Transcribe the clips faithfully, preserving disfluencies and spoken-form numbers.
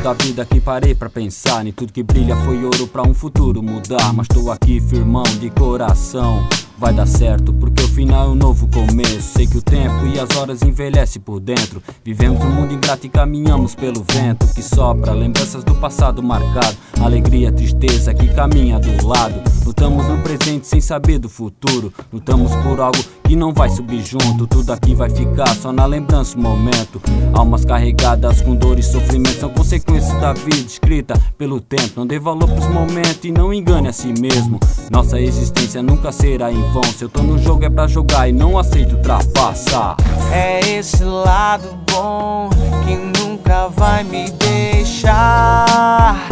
da vida que parei pra pensar. Nem tudo que brilha foi ouro pra um futuro mudar. Mas tô aqui firmão de coração. Vai dar certo, porque o final é um novo começo. Sei que o tempo e as horas envelhece por dentro. Vivemos um mundo ingrato e caminhamos pelo vento que sopra, lembranças do passado marcado. Alegria, tristeza que caminha do lado. Lutamos no presente sem saber do futuro. Lutamos por algo que não vai subir junto. Tudo aqui vai ficar só na lembrança, o momento. Almas carregadas com dor e sofrimento são consequências da vida escrita pelo tempo. Não dê valor pros momentos e não engane a si mesmo. Nossa existência nunca será em vão. Se eu tô no jogo é pra jogar e não aceito ultrapassar. É esse lado bom que nunca vai me deixar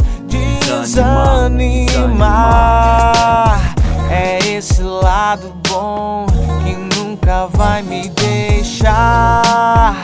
desanimar. É esse lado bom que nunca vai me deixar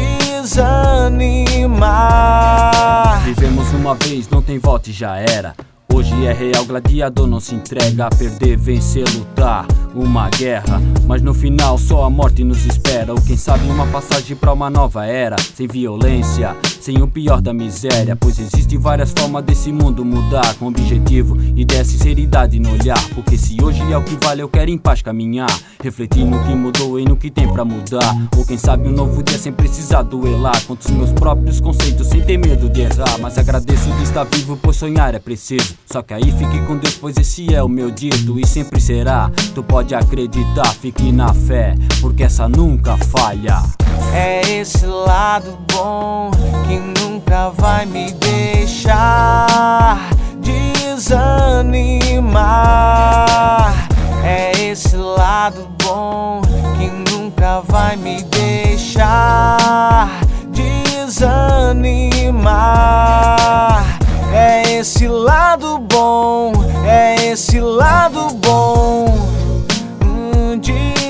desanimar. Vivemos uma vez, não tem volta e já era. Hoje é real, gladiador não se entrega a perder, vencer, lutar, uma guerra. Mas no final só a morte nos espera. Ou quem sabe uma passagem pra uma nova era. Sem violência, sem o pior da miséria. Pois existem várias formas desse mundo mudar. Com objetivo e der sinceridade no olhar. Porque se hoje é o que vale eu quero em paz caminhar. Refletir no que mudou e no que tem pra mudar. Ou quem sabe um novo dia sem precisar duelar contra os meus próprios conceitos sem ter medo de errar. Mas agradeço de estar vivo pois sonhar é preciso. Só que aí fique com Deus, pois esse é o meu dito e sempre será. Tu pode acreditar, fique na fé, porque essa nunca falha. É esse lado bom que nunca vai me deixar desanimar. É esse lado bom que nunca vai me deixar desanimar. É esse lado bom, é esse lado bom, hum,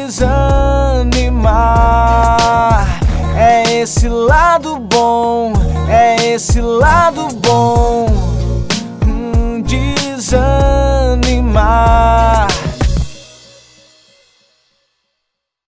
desanimar. É esse lado bom, é esse lado bom, hum, desanimar.